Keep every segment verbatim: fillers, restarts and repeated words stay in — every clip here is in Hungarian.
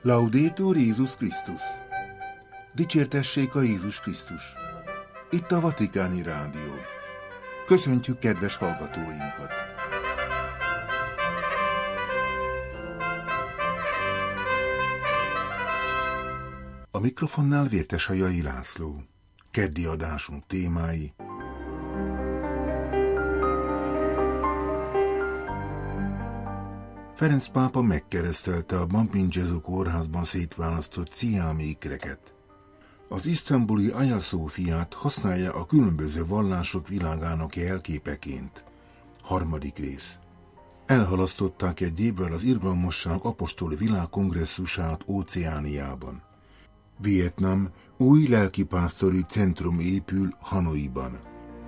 Laudetur Jézus Krisztus! Dicsértessék a Jézus Krisztus! Itt a Vatikáni Rádió. Köszöntjük kedves hallgatóinkat! A mikrofonnál Vértesajai László. Keddi adásunk témái: Ferenc pápa megkeresztelte a Bambin Gesù kórházban szétválasztott sziámi ikreket. Az isztambuli Hagia Szófiát használja a különböző vallások világának jelképeként. Harmadik rész. Elhalasztották egy évvel az irgalmasság apostoli világkongresszusát Óceániában. Vietnam új lelkipásztori centrum épül Hanoiban.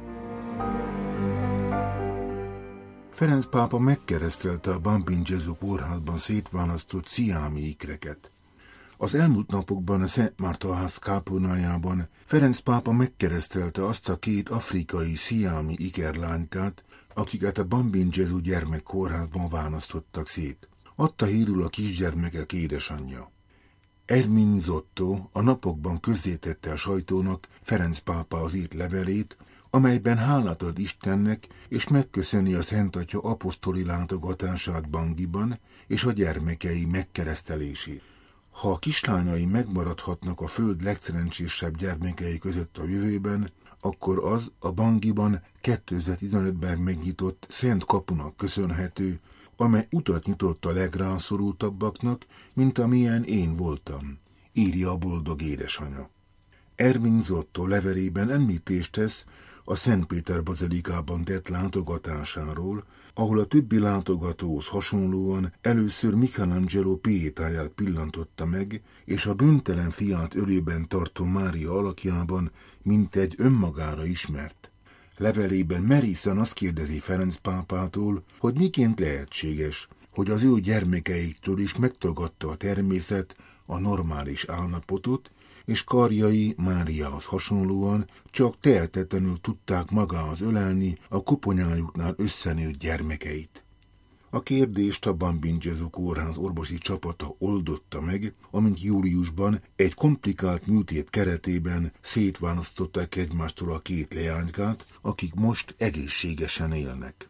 Ferenc pápa megkeresztelte a Bambin Gesù kórházban szétválasztott sziámi ikreket. Az elmúlt napokban a Szent Márta ház kápolnájában Ferenc pápa megkeresztelte azt a két afrikai sziámi ikerlánykát, akiket a Bambin Gesù gyermekkórházban választottak szét. Adta hírül a kisgyermekek édesanyja. Ermin Zotto a napokban közzétette a sajtónak Ferenc pápához írt levelét, amelyben hálát ad Istennek és megköszöni a Szent Atya apostoli látogatását Bangiban és a gyermekei megkeresztelését. Ha a kislányai megmaradhatnak a föld legszerencsésebb gyermekei között a jövőben, akkor az a Bangiban kétezer-tizenötben megnyitott Szent Kapunak köszönhető, amely utat nyitott a legrászorultabbaknak, mint amilyen én voltam, írja a boldog édesanya. Ermin Zotto levelében említést tesz a Szent Péter bazilikában tett látogatásáról, ahol a többi látogatóhoz hasonlóan először Michelangelo Pietáját pillantotta meg, és a bűntelen fiát ölében tartó Mária alakjában mintegy önmagára ismert. Levelében merészen azt kérdezi Ferenc pápától, hogy miként lehetséges, hogy az ő gyermekeiktől is megtagadta a természet a normális állapotot, és karjai Máriához hasonlóan csak tehetetlenül tudták magához ölelni a koponyájuknál összenőtt gyermekeit. A kérdést a Bambin Gesù kórház orvosi csapata oldotta meg, amint júliusban egy komplikált műtét keretében szétválasztották egymástól a két leánykát, akik most egészségesen élnek.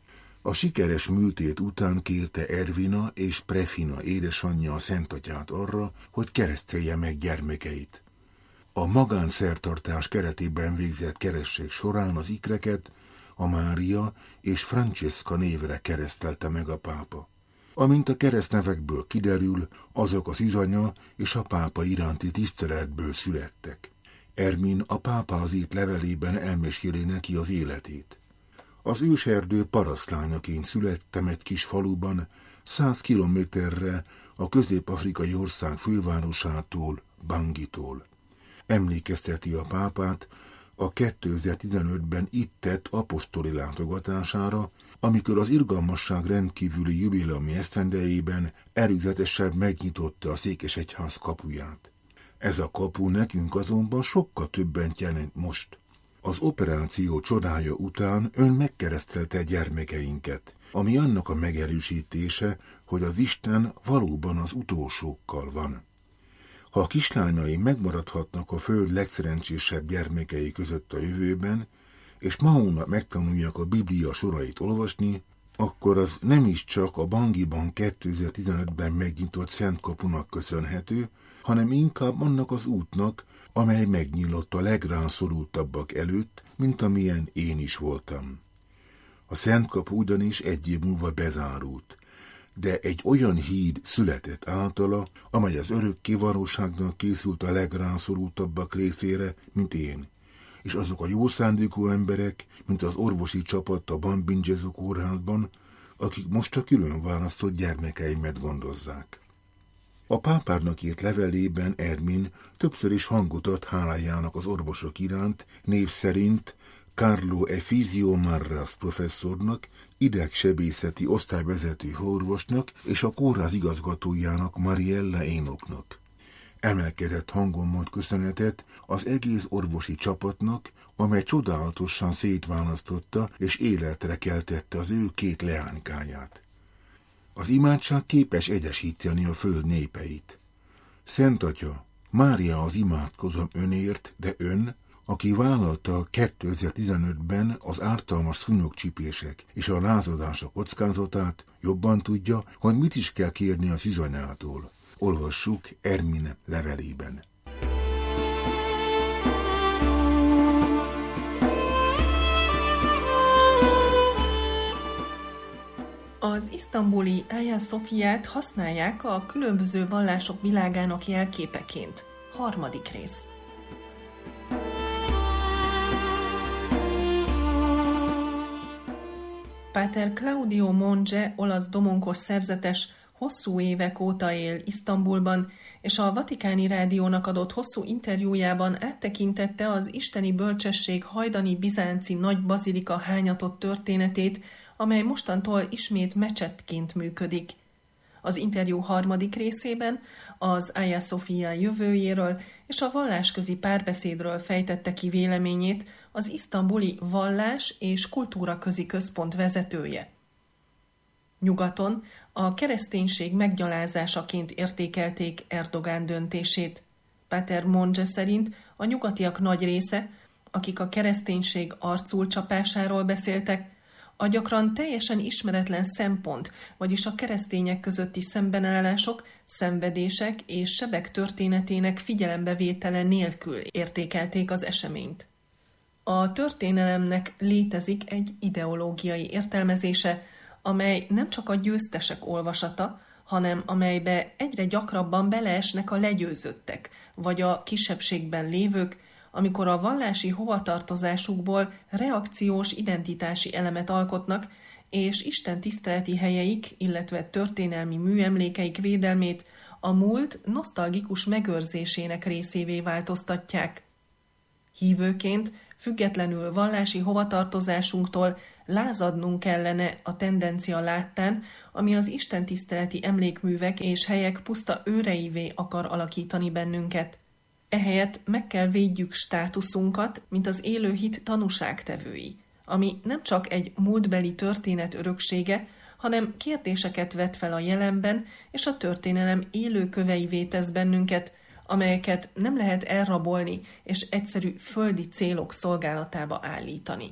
A sikeres műtét után kérte Ervina és Prefina édesanyja a Szent Atyát arra, hogy keresztelje meg gyermekeit. A magánszertartás keretében végzett keresztség során az ikreket a Mária és Francesca névre keresztelte meg a pápa. Amint a keresztnevekből kiderül, azok az üzanya és a pápa iránti tiszteletből születtek. Ermin a pápához írt levelében elmeséli neki az életét. Az őserdő parasztlányaként születtem egy kis faluban, száz kilométerre a közép-afrikai ország fővárosától, Bangitól. Emlékezteti a pápát a kétezer-tizenötben itt tett apostoli látogatására, amikor az irgalmasság rendkívüli jubileumi esztendejében előzetesen megnyitotta a székesegyház kapuját. Ez a kapu nekünk azonban sokkal többent jelent most. Az operáció csodája után ön megkeresztelte gyermekeinket, ami annak a megerősítése, hogy az Isten valóban az utolsókkal van. Ha a kislányai megmaradhatnak a föld legszerencsésebb gyermekei között a jövőben, és ma hónap megtanulják a Biblia sorait olvasni, akkor az nem is csak a Bangiban kétezer-tizenötben megnyitott Szent Kapunak köszönhető, hanem inkább annak az útnak, amely megnyílott a legrászorultabbak előtt, mint amilyen én is voltam. A Szent Kapu ugyanis egy év múlva bezárult, de egy olyan híd született általa, amely az örökké valóságnak készült a legrászorultabbak részére, mint én, és azok a jó szándékú emberek, mint az orvosi csapat a Bambin Gesù kórházban, akik most a külön választott gyermekeimet gondozzák. A pápának írt levelében Ermin többször is hangot ad hálájának az orvosok iránt, név szerint Carlo Efizio Marras professzornak, idegsebészeti osztályvezető orvosnak és a kórház igazgatójának Mariella Énoknak. Emelkedett hangon mond köszönetet az egész orvosi csapatnak, amely csodálatosan szétválasztotta és életre keltette az ő két leánykáját. Az imádság képes egyesíteni a föld népeit. Szent Atya, Mária az imádkozom önért, de ön, aki vállalta kétezer-tizenötben az ártalmas szúnyogcsipések és a lázadások kockázatát, jobban tudja, hogy mit is kell kérni a szűzanyától. Olvassuk Ermin levelében. Az isztambuli Hagia Sophiát használják a különböző vallások világának jelképeként. Harmadik rész. Páter Claudio Monge, olasz domonkos szerzetes, hosszú évek óta él Isztambulban, és a Vatikáni Rádiónak adott hosszú interjújában áttekintette az isteni bölcsesség hajdani bizánci nagy bazilika hányatott történetét, amely mostantól ismét mecsetként működik. Az interjú harmadik részében az Hagia Sophia jövőjéről és a vallásközi párbeszédről fejtette ki véleményét az isztambuli vallás és kultúraközi központ vezetője. Nyugaton a kereszténység meggyalázásaként értékelték Erdogán döntését. Páter Monge szerint a nyugatiak nagy része, akik a kereszténység arcul csapásáról beszéltek, a gyakran teljesen ismeretlen szempont, vagyis a keresztények közötti szembenállások, szenvedések és sebek történetének figyelembevétele nélkül értékelték az eseményt. A történelemnek létezik egy ideológiai értelmezése, amely nem csak a győztesek olvasata, hanem amelybe egyre gyakrabban beleesnek a legyőzöttek, vagy a kisebbségben lévők, amikor a vallási hovatartozásukból reakciós identitási elemet alkotnak, és Isten tiszteleti helyeik, illetve történelmi műemlékeik védelmét a múlt nosztalgikus megőrzésének részévé változtatják. Hívőként, függetlenül vallási hovatartozásunktól lázadnunk kellene a tendencia láttán, ami az istentiszteleti emlékművek és helyek puszta őreivé akar alakítani bennünket. Ehelyett meg kell védjük státuszunkat, mint az élő hit tanúságtevői, ami nem csak egy múltbeli történet öröksége, hanem kérdéseket vet fel a jelenben, és a történelem élő köveivé tesz bennünket, amelyeket nem lehet elrabolni és egyszerű földi célok szolgálatába állítani.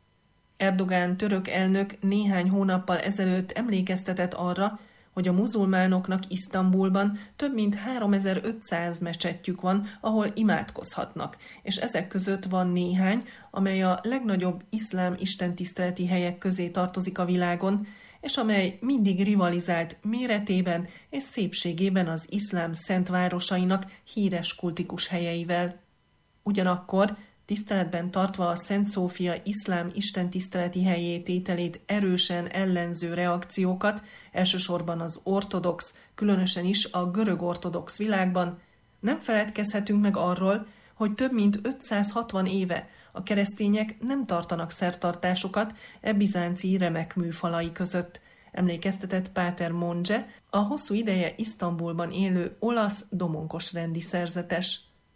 Erdogán török elnök néhány hónappal ezelőtt emlékeztetett arra, hogy a muzulmánoknak Isztambulban több mint háromezer-ötszáz mecsetjük van, ahol imádkozhatnak, és ezek között van néhány, amely a legnagyobb iszlám istentiszteleti helyek közé tartozik a világon, és amely mindig rivalizált méretében és szépségében az iszlám szentvárosainak híres kultikus helyeivel. Ugyanakkor, tiszteletben tartva a Szent Szófia iszlám istentiszteleti helyé tételét erősen ellenző reakciókat, elsősorban az ortodox, különösen is a görög ortodox világban, nem feledkezhetünk meg arról, hogy több mint ötszázhatvan éve a keresztények nem tartanak szertartásokat e bizánci remek műfalai között, emlékeztetett Páter Monge, a hosszú ideje Isztambulban élő olasz domonkos rendi szerzetes.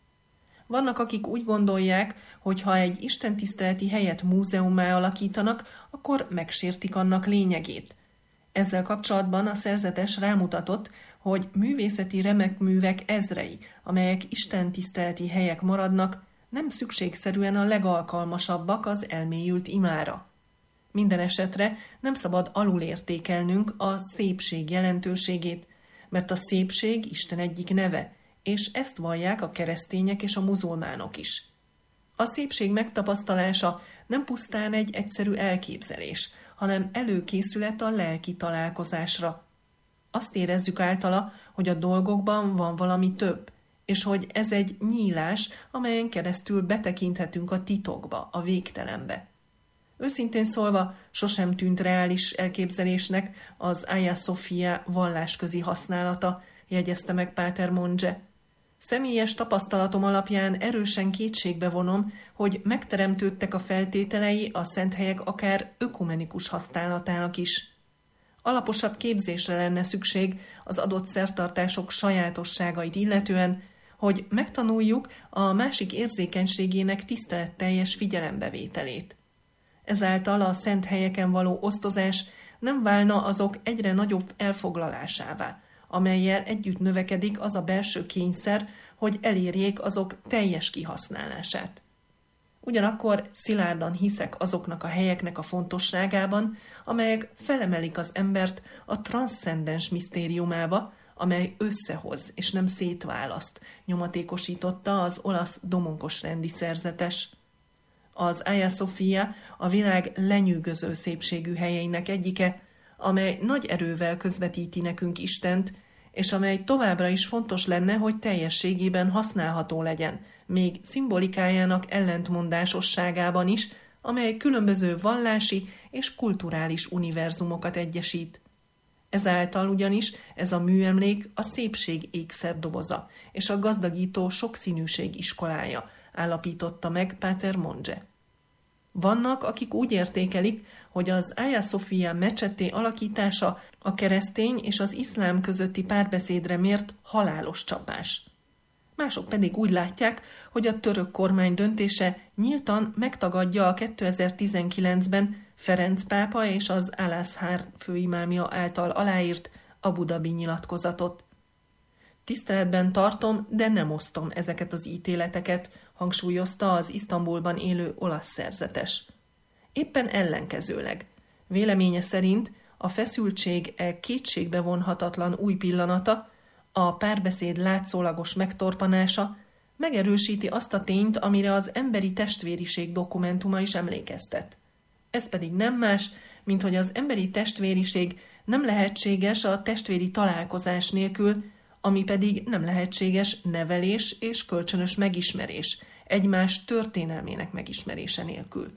Vannak, akik úgy gondolják, hogy ha egy istentiszteleti helyet múzeummá alakítanak, akkor megsértik annak lényegét. Ezzel kapcsolatban a szerzetes rámutatott, hogy művészeti remekművek ezrei, amelyek istentiszteleti helyek maradnak, nem szükségszerűen a legalkalmasabbak az elmélyült imára. Minden esetre nem szabad alulértékelnünk a szépség jelentőségét, mert a szépség Isten egyik neve, és ezt vallják a keresztények és a muzulmánok is. A szépség megtapasztalása nem pusztán egy egyszerű elképzelés, hanem előkészület a lelki találkozásra. Azt érezzük általa, hogy a dolgokban van valami több, és hogy ez egy nyílás, amelyen keresztül betekinthetünk a titokba, a végtelenbe. Őszintén szólva, sosem tűnt reális elképzelésnek az Hagia Sophia vallásközi használata, jegyezte meg Páter Monge. Személyes tapasztalatom alapján erősen kétségbe vonom, hogy megteremtődtek a feltételei a szent helyek akár ökumenikus használatának is. Alaposabb képzésre lenne szükség az adott szertartások sajátosságait illetően, hogy megtanuljuk a másik érzékenységének tiszteletteljes figyelembevételét. Ezáltal a szent helyeken való osztozás nem válna azok egyre nagyobb elfoglalásává, amellyel együtt növekedik az a belső kényszer, hogy elérjék azok teljes kihasználását. Ugyanakkor szilárdan hiszek azoknak a helyeknek a fontosságában, amelyek felemelik az embert a transzcendens misztériumába, amely összehoz és nem szétválaszt, nyomatékosította az olasz domonkos rendi szerzetes. Az Hagia Sophia a világ lenyűgöző szépségű helyeinek egyike, amely nagy erővel közvetíti nekünk Istent, és amely továbbra is fontos lenne, hogy teljességében használható legyen, még szimbolikájának ellentmondásosságában is, amely különböző vallási és kulturális univerzumokat egyesít. Ezáltal ugyanis ez a műemlék a szépség ékszerdoboza és a gazdagító sokszínűség iskolája, állapította meg Páter Monge. Vannak, akik úgy értékelik, hogy az Hagia Sophia mecsetté alakítása a keresztény és az iszlám közötti párbeszédre mért halálos csapás. Mások pedig úgy látják, hogy a török kormány döntése nyíltan megtagadja a kétezer-tizenkilencben Ferenc pápa és az Al-Azhar főimámja által aláírt Abu Dhabi nyilatkozatot. Tiszteletben tartom, de nem osztom ezeket az ítéleteket, hangsúlyozta az Isztambulban élő olasz szerzetes. Éppen ellenkezőleg. Véleménye szerint a feszültség e kétségbe vonhatatlan új pillanata, a párbeszéd látszólagos megtorpanása megerősíti azt a tényt, amire az emberi testvériség dokumentuma is emlékeztet. Ez pedig nem más, mint hogy az emberi testvériség nem lehetséges a testvéri találkozás nélkül, ami pedig nem lehetséges nevelés és kölcsönös megismerés, egymás történelmének megismerése nélkül.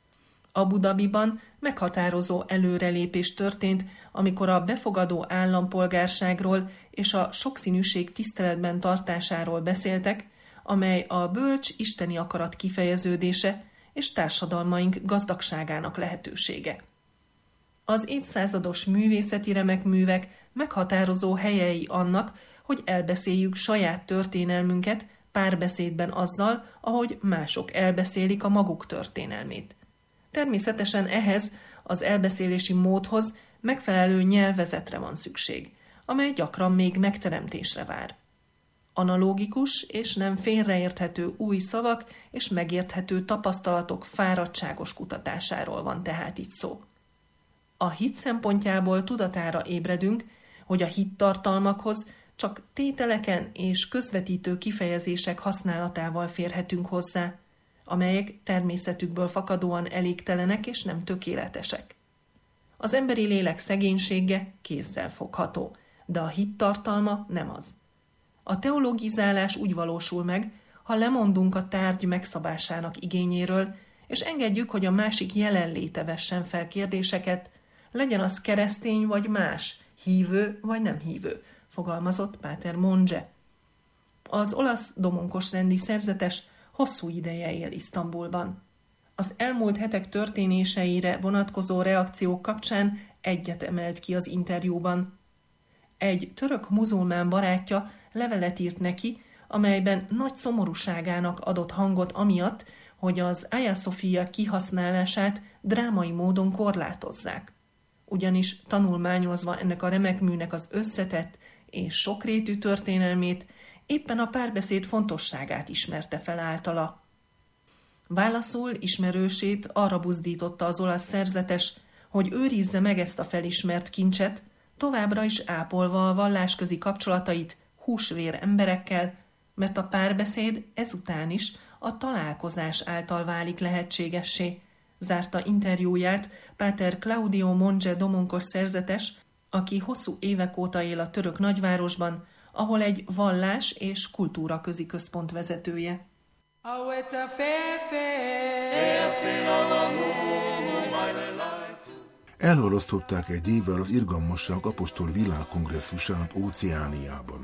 Abu Dhabiban meghatározó előrelépés történt, amikor a befogadó állampolgárságról és a sokszínűség tiszteletben tartásáról beszéltek, amely a bölcs isteni akarat kifejeződése és társadalmaink gazdagságának lehetősége. Az évszázados művészeti remekművek meghatározó helyei annak, hogy elbeszéljük saját történelmünket párbeszédben azzal, ahogy mások elbeszélik a maguk történelmét. Természetesen ehhez, az elbeszélési módhoz megfelelő nyelvezetre van szükség, amely gyakran még megteremtésre vár. Analógikus és nem félreérthető új szavak és megérthető tapasztalatok fáradtságos kutatásáról van tehát itt szó. A hit szempontjából tudatára ébredünk, hogy a hittartalmakhoz csak tételeken és közvetítő kifejezések használatával férhetünk hozzá, amelyek természetükből fakadóan elégtelenek és nem tökéletesek. Az emberi lélek szegénysége kézzel fogható, de a hit tartalma nem az. A teologizálás úgy valósul meg, ha lemondunk a tárgy megszabásának igényéről, és engedjük, hogy a másik jelenléte vessen fel kérdéseket, legyen az keresztény vagy más, hívő vagy nem hívő, fogalmazott Páter Monge. Az olasz domonkos rendi szerzetes hosszú ideje él Isztambulban. Az elmúlt hetek történéseire vonatkozó reakciók kapcsán egyet emelt ki az interjúban. Egy török muzulmán barátja levelet írt neki, amelyben nagy szomorúságának adott hangot amiatt, hogy az Hagia Sophia kihasználását drámai módon korlátozzák. Ugyanis tanulmányozva ennek a remekműnek az összetett és sokrétű történelmét, éppen a párbeszéd fontosságát ismerte fel általa. Válaszul ismerősét arra buzdította az olasz szerzetes, hogy őrizze meg ezt a felismert kincset, továbbra is ápolva a vallásközi kapcsolatait húsvér emberekkel, mert a párbeszéd ezután is a találkozás által válik lehetségessé, zárta interjúját Páter Claudio Monge domonkos szerzetes, aki hosszú évek óta él a török nagyvárosban, ahol egy vallás- és kultúraközi központ vezetője. Elhalasztották egy évvel az Irgalmasság apostoli világkongresszusát Óceániában.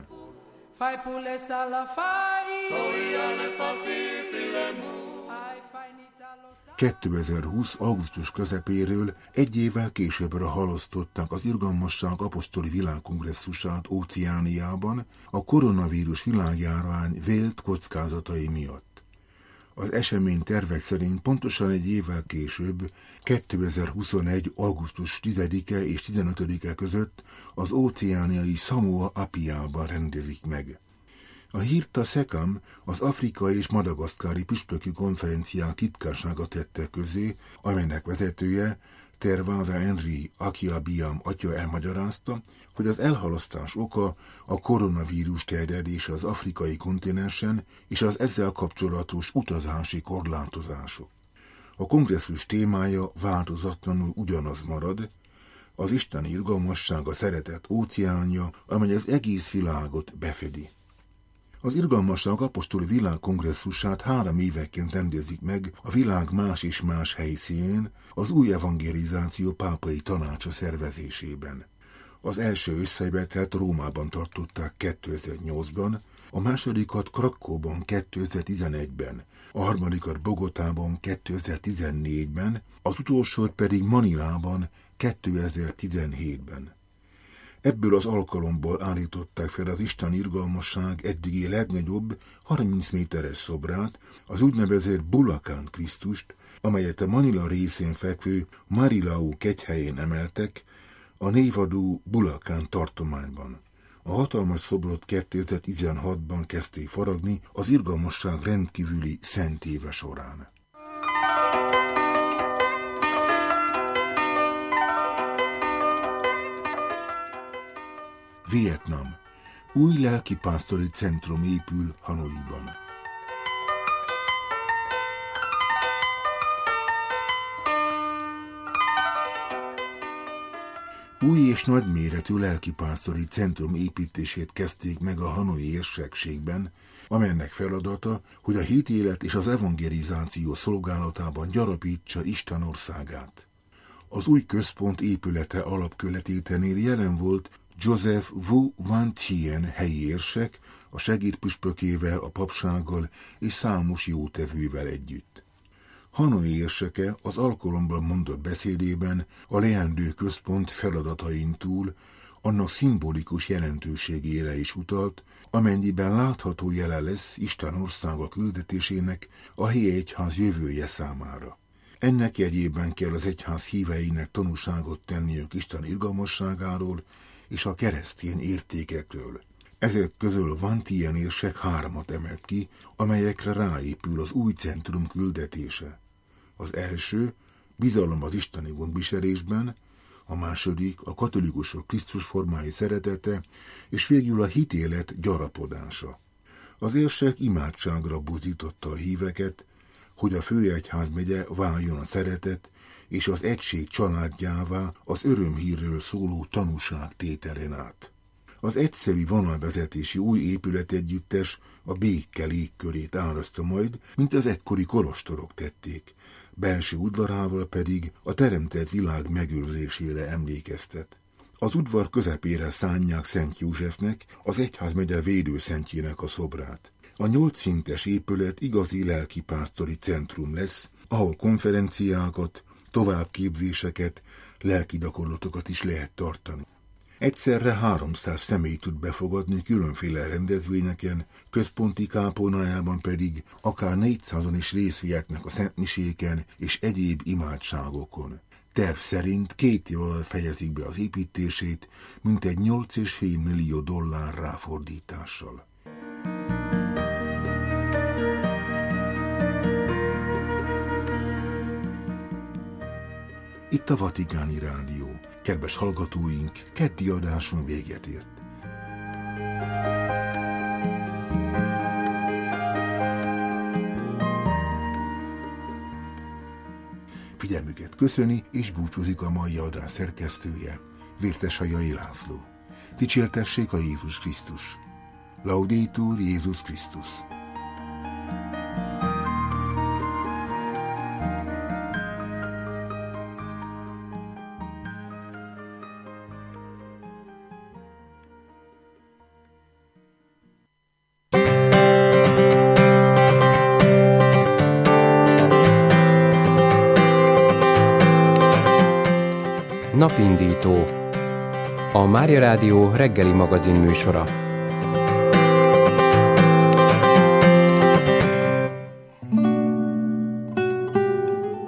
kétezer-húsz. augusztus közepéről egy évvel későbbre halasztották az Irgalmasság apostoli világkongresszusát Óceániában a koronavírus világjárvány vélt kockázatai miatt. Az esemény tervek szerint pontosan egy évvel később, kétezer-huszonegy. augusztus tizedike és tizenötödike között az óceániai Samoa Apiában rendezik meg. A hírt a SECAM, az afrikai és madagaszkári püspöki konferenciák titkársága tette közé, amelynek vezetője, Terváza Henry Akiabiam atya elmagyarázta, hogy az elhalasztás oka a koronavírus terjedése az afrikai kontinensen és az ezzel kapcsolatos utazási korlátozások. A kongresszus témája változatlanul ugyanaz marad, az isteni irgalmasság a szeretet óceánja, amely az egész világot befedi. Az irgalmasság apostoli világkongresszusát három éveként rendezik meg a világ más és más helyszínén az új evangelizáció pápai tanácsa szervezésében. Az első összejövetelt Rómában tartották kétezer-nyolcban, a másodikat Krakóban kétezer-tizenegyben, a harmadikat Bogotában kétezer-tizennégyben, az utolsót pedig Manilában kétezer-tizenhétben. Ebből az alkalomból állították fel az Isten irgalmasság eddigi legnagyobb harminc méteres szobrát, az úgynevezett Bulakán Krisztust, amelyet a Manila részén fekvő Marilao kegyhelyén emeltek, a névadó Bulakán tartományban. A hatalmas szobrot kétezer-tizenhatban kezdték faragni az irgalmasság rendkívüli szent éve során. Vietnam. Új lelkipásztori centrum épül Hanoiban. Új és nagyméretű lelkipásztori centrum építését kezdték meg a hanoi érsekségben, amelynek feladata, hogy a hitélet és az evangelizáció szolgálatában gyarapítsa Isten országát. Az új központ épülete alapkületétenél jelen volt Joseph Wu Van Thien helyi érsek, a segédpüspökével, a papsággal és számos jótevővel együtt. Hanoi érseke az alkalommal mondott beszédében a leendő központ feladatain túl annak szimbolikus jelentőségére is utalt, amennyiben látható jele lesz Isten országa küldetésének a helyi egyház jövője számára. Ennek jegyében kell az egyház híveinek tanúságot tenniük Isten irgalmasságáról és a keresztény értékekről. Ezek közül Van Thien érsek háromat emelt ki, amelyekre ráépül az új centrum küldetése. Az első, bizalom az isteni gondviselésben, a második, a katolikusok Krisztus formái szeretete, és végül a hitélet gyarapodása. Az érsek imádságra buzdította a híveket, hogy a főegyházmegye váljon a szeretet és az egység családjává az örömhírről szóló tanúság tételen át. Az egyszerű vonalvezetési új épületegyüttes a béke légkörét áraszta majd, mint az ekkori kolostorok tették, belső udvarával pedig a teremtett világ megőrzésére emlékeztet. Az udvar közepére szánják Szent Józsefnek, az egyházmegye védőszentjének a szobrát. A nyolc szintes épület igazi lelkipásztori centrum lesz, ahol konferenciákat, továbbképzéseket, lelki gyakorlatokat is lehet tartani. Egyszerre háromszáz személy tud befogadni különféle rendezvényeken, központi kápolnájában pedig akár négyszázan is részt vehetnek a szentmiséken és egyéb imádságokon. Terv szerint két év alatt fejezik be az építését, mintegy nyolc egész öt millió dollár ráfordítással. Itt a Vatikáni Rádió. Kedves hallgatóink, keddi adáson véget ért. Figyelmüket köszöni és búcsúzik a mai adás szerkesztője, Vértesajai László. Dicsértessék a Jézus Krisztus. Laudetur Jézus Krisztus. Napindító. A Mária Rádió reggeli magazin műsora.